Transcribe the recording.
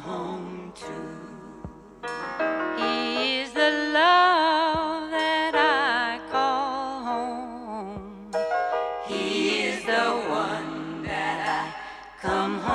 home to. He is the love that I call home. He is the one that I come home